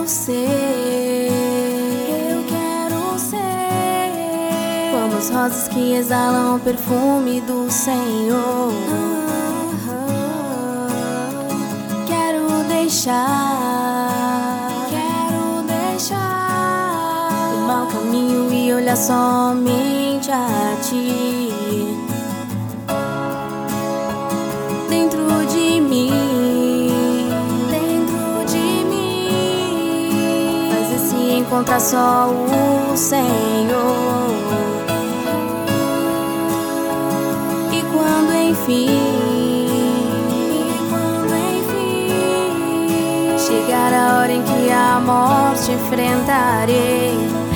ser como as rosas que exalam o perfume do Senhor. Quero deixar o mau caminho e olhar somente a Ti. Dentro de mim, faz esse encontrar só o Senhor. E quando enfim chegar a hora em que a morte enfrentarei,